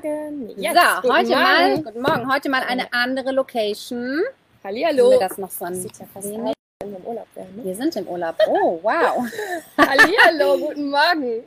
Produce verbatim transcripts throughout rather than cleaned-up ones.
Morgen. Yes, so, guten heute Morgen. mal, guten Morgen, heute mal eine andere Location. Hallihallo. Wir das noch so ein Sieht ja fast wenig. aus, wenn wir im Urlaub wären, ne? Wir sind im Urlaub. Oh, wow. Hallihallo, guten Morgen.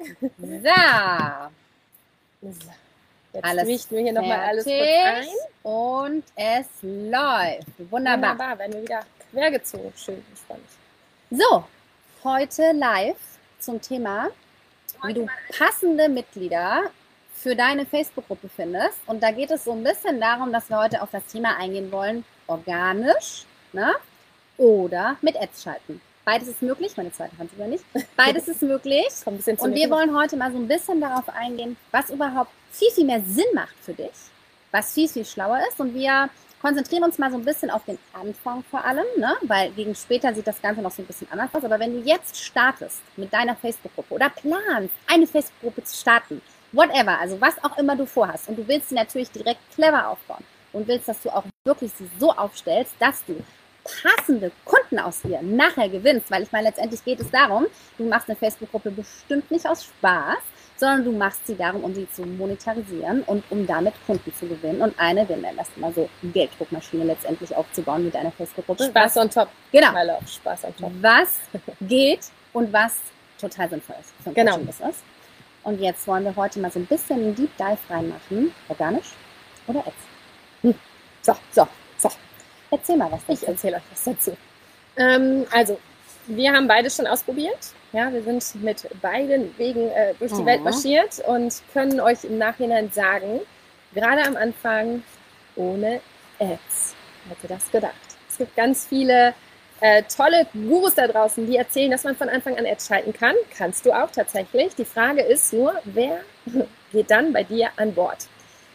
So, So, jetzt alles richten wir hier nochmal alles kurz fertig ein. und es läuft. Wunderbar. Wunderbar, werden wir wieder quergezogen. Schön, spannend. So, heute live zum Thema, wie du passende Mitglieder für deine Facebook-Gruppe findest. Und da geht es so ein bisschen darum, dass wir heute auf das Thema eingehen wollen, organisch, ne? Oder mit Ads schalten. Beides ist möglich, meine zweite Hand sogar nicht. Beides ist möglich. Komm ein bisschen zu Und mir wir rüber. wollen heute mal so ein bisschen darauf eingehen, was überhaupt viel, viel mehr Sinn macht für dich, was viel, viel schlauer ist. Und wir konzentrieren uns mal so ein bisschen auf den Anfang vor allem, ne? Weil gegen später sieht das Ganze noch so ein bisschen anders aus. Aber wenn du jetzt startest mit deiner Facebook-Gruppe oder planst, eine Facebook-Gruppe zu starten, whatever, also was auch immer du vorhast, und du willst sie natürlich direkt clever aufbauen und willst, dass du auch wirklich sie so aufstellst, dass du passende Kunden aus dir nachher gewinnst, weil ich meine, letztendlich geht es darum, du machst eine Facebook-Gruppe bestimmt nicht aus Spaß, sondern du machst sie darum, um sie zu monetarisieren und um damit Kunden zu gewinnen und eine, wir nennen das mal so, Gelddruckmaschine letztendlich aufzubauen mit deiner Facebook-Gruppe. Spaß on top. Genau. My love, Spaß on top. Was geht und was total sinnvoll ist für ein Genau. Coaching-Business. Und jetzt wollen wir heute mal so ein bisschen einen Deep Dive reinmachen. Organisch oder Ads? Hm. So, so, so. Erzähl mal was dazu. Ich erzähle euch was dazu. Ähm, also, wir haben beide schon ausprobiert. Ja, wir sind mit beiden Wegen äh, durch die Mhm. Welt marschiert und können euch im Nachhinein sagen, gerade am Anfang ohne Ads. Hätte das gedacht. Es gibt ganz viele äh, tolle Gurus da draußen, die erzählen, dass man von Anfang an Ads schalten kann. Kannst du auch tatsächlich. Die Frage ist nur, wer geht dann bei dir an Bord?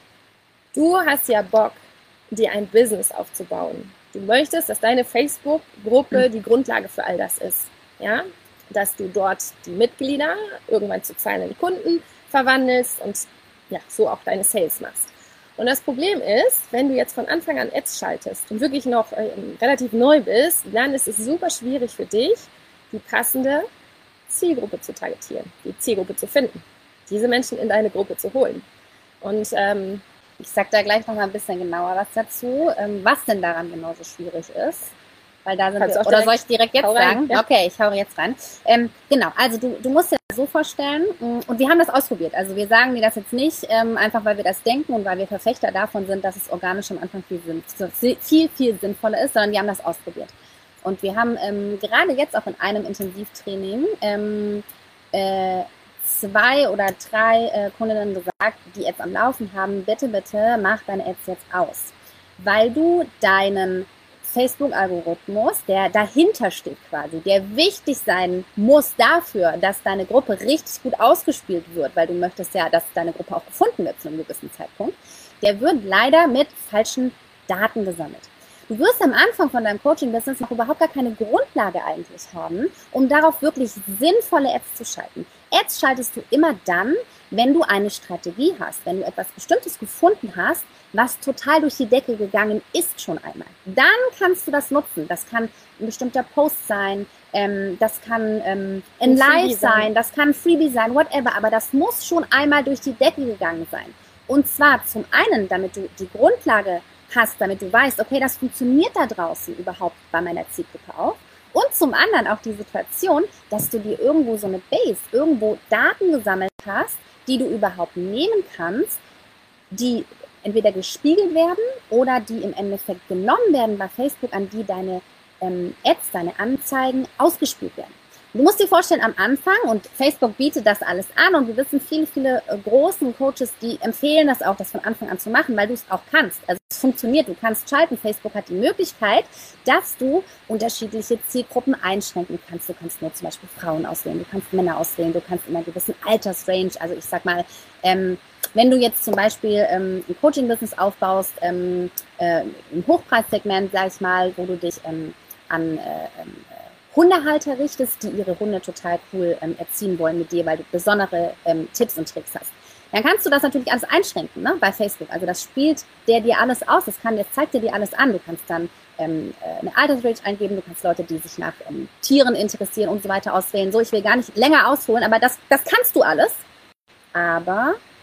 Du hast ja Bock, dir ein Business aufzubauen. Du möchtest, dass deine Facebook-Gruppe die Grundlage für all das ist. Ja? Dass du dort die Mitglieder irgendwann zu zahlenden Kunden verwandelst und ja, so auch deine Sales machst. Und das Problem ist, wenn du jetzt von Anfang an Ads schaltest und wirklich noch äh, relativ neu bist, dann ist es super schwierig für dich, die passende Zielgruppe zu targetieren, die Zielgruppe zu finden, diese Menschen in deine Gruppe zu holen. Und ähm, Ich sag da gleich noch mal ein bisschen genauer was dazu, ähm, was denn daran genauso schwierig ist. Weil da sind Kannst wir, auch oder direkt- soll ich direkt jetzt hau rein, sagen? ja. Okay, ich hau jetzt rein. Ähm, genau, also du, du musst dir das so vorstellen, mh, und wir haben das ausprobiert. Also wir sagen dir das jetzt nicht, ähm, einfach weil wir das denken und weil wir Verfechter davon sind, dass es organisch am Anfang viel, Sinn, viel, viel sinnvoller ist, sondern wir haben das ausprobiert. Und wir haben ähm, gerade jetzt auch in einem Intensivtraining ähm, äh, zwei oder drei äh, Kundinnen gesagt, die Ads am Laufen haben, bitte, bitte mach deine Ads jetzt aus. Weil du deinen Facebook-Algorithmus, der dahinter steht quasi, der wichtig sein muss dafür, dass deine Gruppe richtig gut ausgespielt wird, weil du möchtest ja, dass deine Gruppe auch gefunden wird zu einem gewissen Zeitpunkt, der wird leider mit falschen Daten gesammelt. Du wirst am Anfang von deinem Coaching-Business noch überhaupt gar keine Grundlage eigentlich haben, um darauf wirklich sinnvolle Ads zu schalten. Ads schaltest du immer dann, wenn du eine Strategie hast, wenn du etwas Bestimmtes gefunden hast, was total durch die Decke gegangen ist schon einmal. Dann kannst du das nutzen. Das kann ein bestimmter Post sein, ähm, das kann ähm, ein Ein Live Freebie sein, sein. das kann ein Freebie sein, whatever. Aber das muss schon einmal durch die Decke gegangen sein. Und zwar zum einen, damit du die Grundlage hast, damit du weißt, okay, das funktioniert da draußen überhaupt bei meiner Zielgruppe auch. Und zum anderen auch die Situation, dass du dir irgendwo so eine Base, irgendwo Daten gesammelt hast, die du überhaupt nehmen kannst, die entweder gespiegelt werden oder die im Endeffekt genommen werden bei Facebook, an die deine ähm, Ads, deine Anzeigen ausgespielt werden. Du musst dir vorstellen, am Anfang, und Facebook bietet das alles an, und wir wissen, viele, viele äh, großen Coaches, die empfehlen das auch, das von Anfang an zu machen, weil du es auch kannst. Also es funktioniert, du kannst schalten. Facebook hat die Möglichkeit, dass du unterschiedliche Zielgruppen einschränken kannst. Du kannst nur zum Beispiel Frauen auswählen, du kannst Männer auswählen, du kannst in einer gewissen Altersrange, also ich sag mal, ähm, wenn du jetzt zum Beispiel ähm, ein Coaching-Business aufbaust, ähm, äh, im Hochpreissegment, sag ich mal, wo du dich ähm, an äh, ähm, Hundehalter richtest, die ihre Hunde total cool ähm, erziehen wollen mit dir, weil du besondere ähm, Tipps und Tricks hast. Dann kannst du das natürlich alles einschränken, ne, bei Facebook. Also das spielt der dir alles aus, das kann, das zeigt dir dir alles an. Du kannst dann ähm, eine Altersrange eingeben, du kannst Leute, die sich nach ähm, Tieren interessieren und so weiter auswählen. So, ich will gar nicht länger ausholen, aber das, das kannst du alles. Aber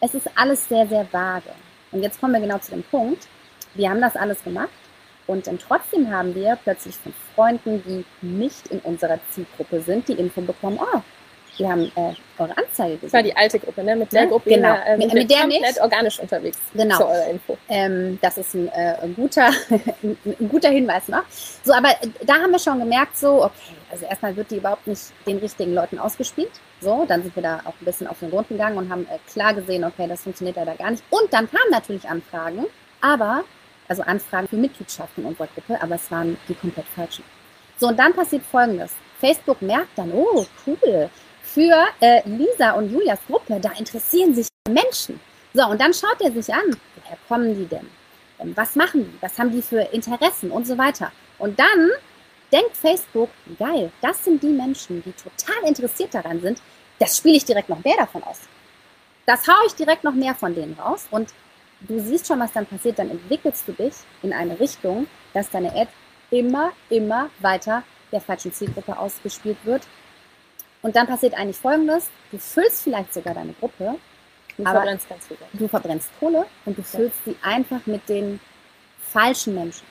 es ist alles sehr, sehr vage. Und jetzt kommen wir genau zu dem Punkt. Wir haben das alles gemacht und ähm, trotzdem haben wir plötzlich von Freunden, die nicht in unserer Zielgruppe sind, die Info bekommen, oh, wir haben äh, eure Anzeige gesehen. Das war die alte Gruppe, ne? Mit der Ja, Gruppe genau. äh, Mit- sind wir mit der komplett nicht. organisch unterwegs. Genau. Zu eurer Info. Ähm, das ist ein, äh, ein, guter, ein guter Hinweis noch. So, aber äh, da haben wir schon gemerkt, so, okay, also erstmal wird die überhaupt nicht den richtigen Leuten ausgespielt. So, dann sind wir da auch ein bisschen auf den Grund gegangen und haben äh, klar gesehen, okay, das funktioniert leider gar nicht. Und dann kamen natürlich Anfragen, aber, also Anfragen für Mitgliedschaften in unserer Gruppe, aber es waren die komplett falschen. So, und dann passiert Folgendes. Facebook merkt dann, oh, cool, für äh, Lisa und Julias Gruppe, da interessieren sich Menschen. So, und dann schaut er sich an, woher kommen die denn? Ähm, Was machen die? Was haben die für Interessen und so weiter? Und dann denkt Facebook, geil, das sind die Menschen, die total interessiert daran sind, das spiele ich direkt noch mehr davon aus. Das haue ich direkt noch mehr von denen raus und du siehst schon, was dann passiert, dann entwickelst du dich in eine Richtung, dass deine Ad immer, immer weiter der falschen Zielgruppe ausgespielt wird. Und dann passiert eigentlich Folgendes, du füllst vielleicht sogar deine Gruppe, Du aber verbrennst ganz viel Geld. du verbrennst Kohle und du füllst sie einfach mit den falschen Menschen.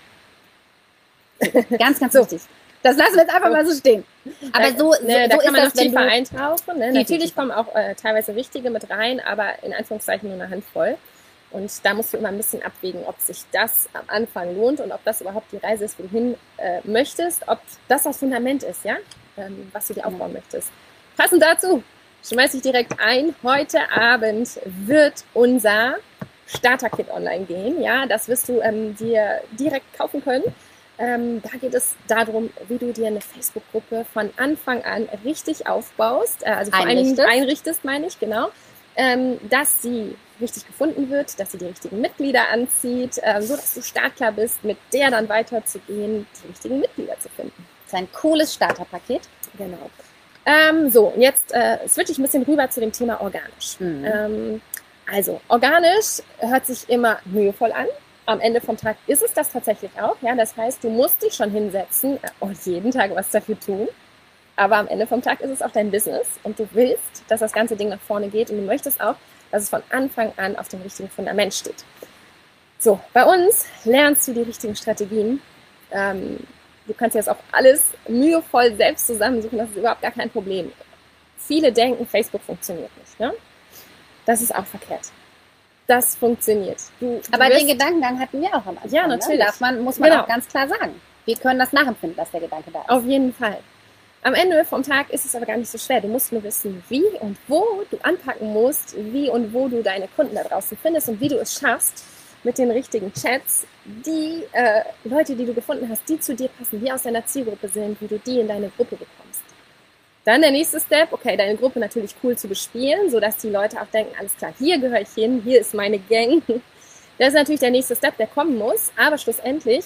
Ganz, ganz So. wichtig. Das lassen wir jetzt einfach mal so stehen. Aber so, so, ne, da so kann ist man das, noch wenn tiefer du... eintauchen. Ne? Viel, Natürlich viel tiefer. kommen auch äh, teilweise wichtige mit rein, aber in Anführungszeichen nur eine Handvoll. Und da musst du immer ein bisschen abwägen, ob sich das am Anfang lohnt und ob das überhaupt die Reise ist, wo du hin äh, möchtest, ob das das Fundament ist, ja, ähm, was du dir aufbauen möchtest. Passend dazu schmeiße ich direkt ein. Heute Abend wird unser Starter-Kit online gehen. Ja, das wirst du ähm, dir direkt kaufen können. Ähm, da geht es darum, wie du dir eine Facebook-Gruppe von Anfang an richtig aufbaust, äh, also vor allen Dingen Einrichtest. einrichtest, meine ich, genau, ähm, dass sie richtig gefunden wird, dass sie die richtigen Mitglieder anzieht, äh, so dass du startklar bist, mit der dann weiterzugehen, die richtigen Mitglieder zu finden. Das ist ein cooles Starterpaket. Genau. Ähm, so, und jetzt äh, switche ich ein bisschen rüber zu dem Thema organisch. Mhm. Ähm, also, organisch hört sich immer mühevoll an. Am Ende vom Tag ist es das tatsächlich auch. Ja, das heißt, du musst dich schon hinsetzen und jeden Tag was dafür tun. Aber am Ende vom Tag ist es auch dein Business und du willst, dass das ganze Ding nach vorne geht und du möchtest auch, dass es von Anfang an auf dem richtigen Fundament steht. So, bei uns lernst du die richtigen Strategien. Ähm, du kannst dir das auch alles mühevoll selbst zusammensuchen, das ist überhaupt gar kein Problem. Viele denken, Facebook funktioniert nicht. Ne? Das ist auch verkehrt. Das funktioniert. Du, Aber du den wirst, Gedanken hatten wir auch am Anfang. Ja, natürlich. Ne? Darf man, muss man Genau. auch ganz klar sagen. Wir können das nachempfinden, dass der Gedanke da ist. Auf jeden Fall. Am Ende vom Tag ist es aber gar nicht so schwer. Du musst nur wissen, wie und wo du anpacken musst, wie und wo du deine Kunden da draußen findest und wie du es schaffst, mit den richtigen Chats, die äh, Leute, die du gefunden hast, die zu dir passen, die aus deiner Zielgruppe sind, wie du die in deine Gruppe bekommst. Dann der nächste Step, okay, deine Gruppe natürlich cool zu bespielen, sodass die Leute auch denken, alles klar, hier gehöre ich hin, hier ist meine Gang. Das ist natürlich der nächste Step, der kommen muss, aber schlussendlich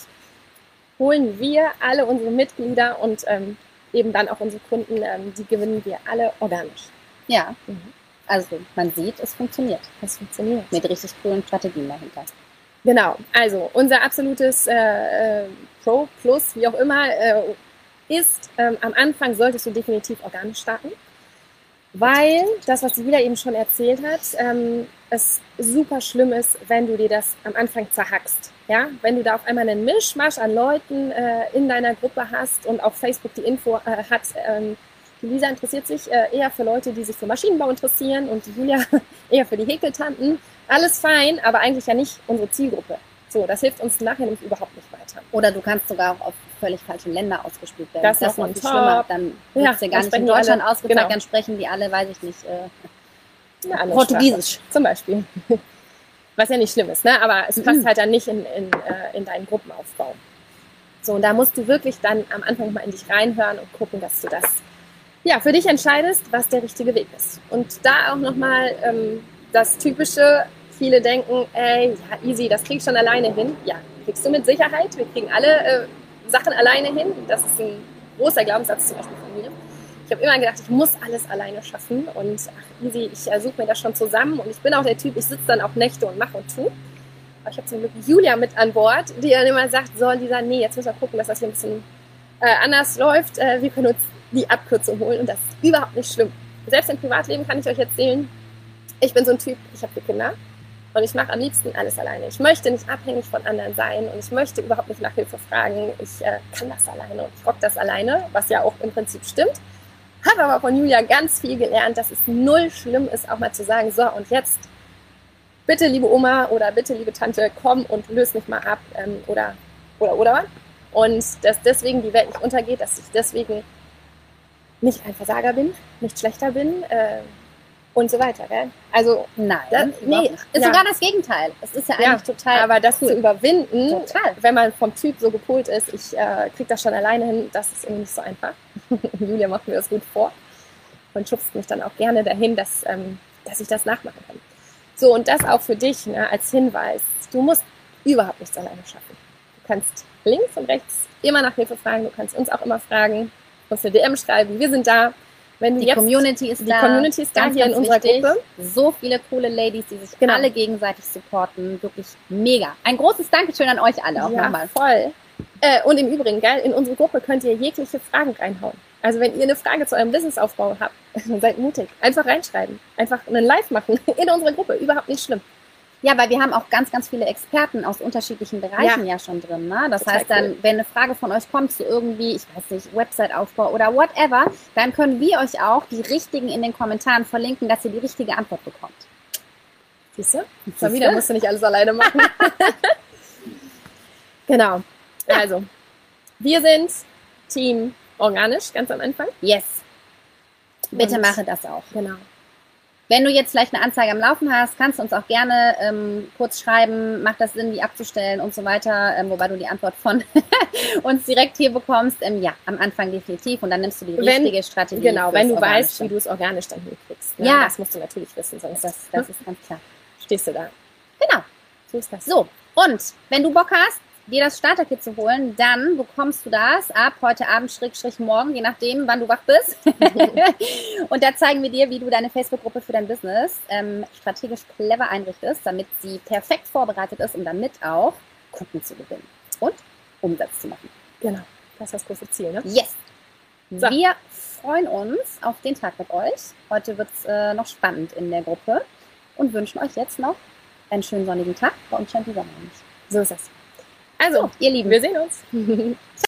holen wir alle unsere Mitglieder und ähm, eben dann auch unsere Kunden, ähm, die gewinnen wir alle organisch. Ja, Mhm. also man sieht, es funktioniert. Das funktioniert. Mit richtig coolen Strategien dahinter. Genau, also unser absolutes äh, äh, Pro, Plus, wie auch immer, äh, ist, ähm, am Anfang solltest du definitiv organisch starten, weil das, was die Julia eben schon erzählt hat, ähm, es super schlimm ist, wenn du dir das am Anfang zerhackst. Ja? Wenn du da auf einmal einen Mischmasch an Leuten äh, in deiner Gruppe hast und auf Facebook die Info äh, hat, ähm, die Lisa interessiert sich äh, eher für Leute, die sich für Maschinenbau interessieren und die Julia eher für die Häkeltanten. Alles fein, aber eigentlich ja nicht unsere Zielgruppe. So, das hilft uns nachher nämlich überhaupt nicht weiter. Oder du kannst sogar auch auf völlig falsche Länder ausgespielt werden. Das ist ist noch noch viel on top. schlimmer. Dann wird Ja, es ja dann gar nicht sprechen in die alle- Deutschland ausgezeigt, genau. dann sprechen die alle, weiß ich nicht, äh, Eine andere Portugiesisch. Sprache, zum Beispiel. Was ja nicht schlimm ist, ne? Aber es passt Mhm. halt dann nicht in, in, äh, in deinen Gruppenaufbau. So, und da musst du wirklich dann am Anfang mal in dich reinhören und gucken, dass du das ja, für dich entscheidest, was der richtige Weg ist. Und da auch nochmal ähm, das Typische, viele denken, ey, ja, easy, das krieg ich schon alleine hin. Ja, kriegst du mit Sicherheit. Wir kriegen alle äh, Sachen alleine hin. Das ist ein großer Glaubenssatz zum Beispiel von mir. Ich habe immer gedacht, ich muss alles alleine schaffen und ach, easy, ich äh, suche mir das schon zusammen und ich bin auch der Typ, ich sitze dann auch Nächte und mache und tue. Aber ich habe zum Glück Julia mit an Bord, die dann immer sagt, so Lisa, nee, jetzt müssen wir gucken, dass das hier ein bisschen äh, anders läuft. Äh, wir können uns die Abkürzung holen und das ist überhaupt nicht schlimm. Selbst im Privatleben kann ich euch erzählen, ich bin so ein Typ, ich habe vier Kinder und ich mache am liebsten alles alleine. Ich möchte nicht abhängig von anderen sein und ich möchte überhaupt nicht nach Hilfe fragen. Ich äh, kann das alleine und ich rock das alleine, was ja auch im Prinzip stimmt. Habe aber von Julia ganz viel gelernt, dass es null schlimm ist, auch mal zu sagen, so und jetzt bitte liebe Oma oder bitte liebe Tante, komm und löse mich mal ab ähm, oder, oder, oder. Und dass deswegen die Welt nicht untergeht, dass ich deswegen nicht ein Versager bin, nicht schlechter bin, äh, und so weiter. Gell? Also, Nein, das, nee, ist ja. sogar das Gegenteil. Es ist ja eigentlich Ja, total aber das cool. zu überwinden, Total. wenn man vom Typ so gepolt ist, ich äh, kriege das schon alleine hin, das ist irgendwie nicht so einfach. Julia macht mir das gut vor und schubst mich dann auch gerne dahin, dass, ähm, dass ich das nachmachen kann. So, und das auch für dich, ne, als Hinweis. Du musst überhaupt nichts alleine schaffen. Du kannst links und rechts immer nach Hilfe fragen, du kannst uns auch immer fragen, du musst eine D M schreiben, wir sind da. Wenn du Die jetzt, Community ist die da. Community ist da Ganz, hier in ganz unserer wichtig. Gruppe. So viele coole Ladies, die sich Genau. alle gegenseitig supporten. Wirklich mega. Ein großes Dankeschön an euch alle auch Ja, nochmal. voll. Äh, und im Übrigen, geil, in unsere Gruppe könnt ihr jegliche Fragen reinhauen. Also wenn ihr eine Frage zu eurem Businessaufbau habt, seid mutig. Einfach reinschreiben. Einfach einen Live machen in unserer Gruppe. Überhaupt nicht schlimm. Ja, weil wir haben auch ganz, ganz viele Experten aus unterschiedlichen Bereichen ja, ja schon drin. Ne? Das Total heißt dann, cool. wenn eine Frage von euch kommt zu irgendwie, ich weiß nicht, Website-Aufbau oder whatever, dann können wir euch auch die richtigen in den Kommentaren verlinken, dass ihr die richtige Antwort bekommt. Siehst du? Schon wieder musst du nicht alles alleine machen. Genau. Ja. Also, wir sind Team Organisch, ganz am Anfang. Yes. Bitte Und- mache das auch. Genau. Wenn du jetzt vielleicht eine Anzeige am Laufen hast, kannst du uns auch gerne ähm, kurz schreiben, macht das Sinn, die abzustellen und so weiter, ähm, wobei du die Antwort von uns direkt hier bekommst. Ähm, ja, am Anfang definitiv und dann nimmst du die Wenn- richtige Strategie. Genau, fürs wenn du Organische. weißt, wie du es organisch dann hinkriegst. Ne? Ja. Das musst du natürlich wissen, sonst Das, das ist ganz klar. stehst du da. Genau. So ist das. So, und wenn du Bock hast, dir das Starter-Kit zu holen, dann bekommst du das ab heute Abend, Schrägstrich morgen, je nachdem, wann du wach bist. Und da zeigen wir dir, wie du deine Facebook-Gruppe für dein Business ähm, strategisch clever einrichtest, damit sie perfekt vorbereitet ist, um damit auch Kunden zu gewinnen und Umsatz zu machen. Genau. Das ist das große Ziel, ne? Yes! So. Wir freuen uns auf den Tag mit euch. Heute wird es äh, noch spannend in der Gruppe und wünschen euch jetzt noch einen schönen sonnigen Tag. Bei uns scheint die Sonne nicht. So ist das. Also, Ihr Lieben. wir sehen uns.